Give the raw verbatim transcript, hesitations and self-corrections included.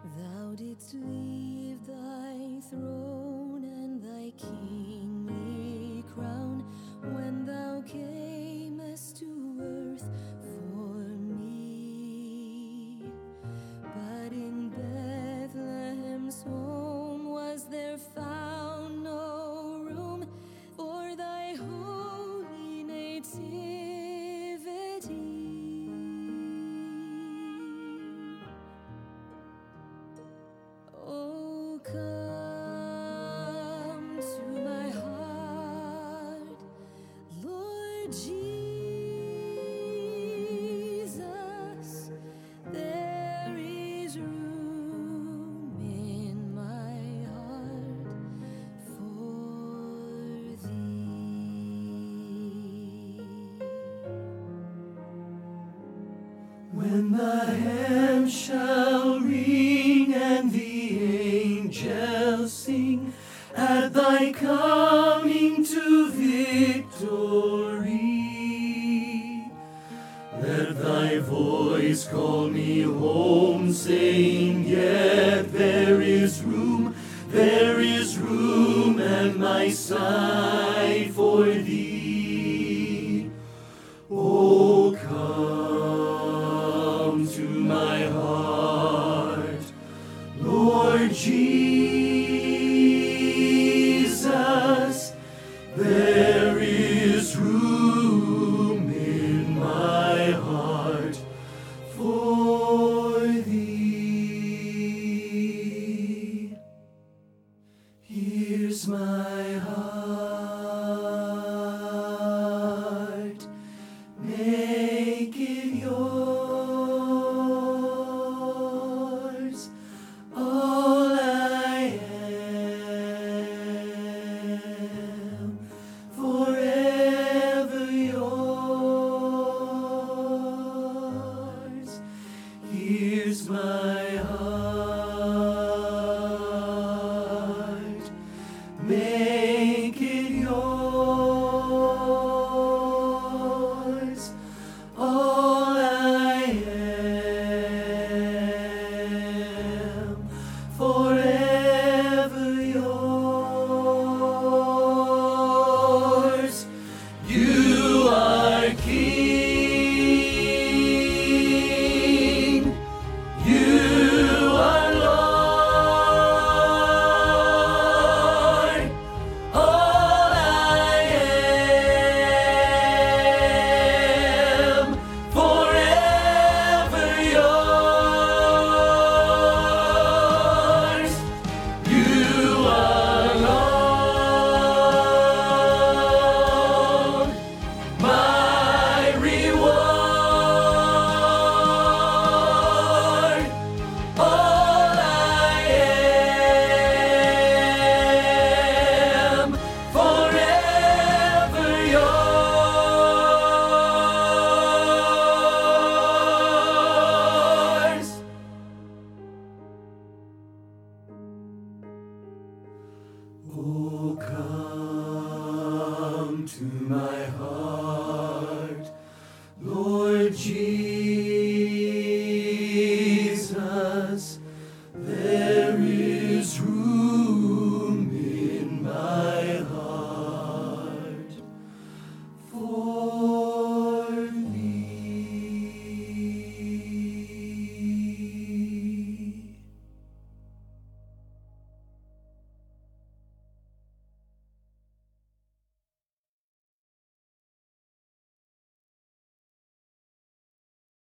Thou didst leave thy throne and thy kingly crown when thou camest to earth for me. But in Bethlehem's home was there found no room for thy holy nativity. Oh, come to my heart, Lord Jesus. There is room in my heart for thee. When the hymn shall ring and the angels sing at thy coming to victory, let thy voice call me home, saying, yet there is room, there is room at my side for thee. Oh, come to my heart, Lord Jesus. There is room in my heart for thee. Here's my heart, make it yours, all I am, forever yours. Here's my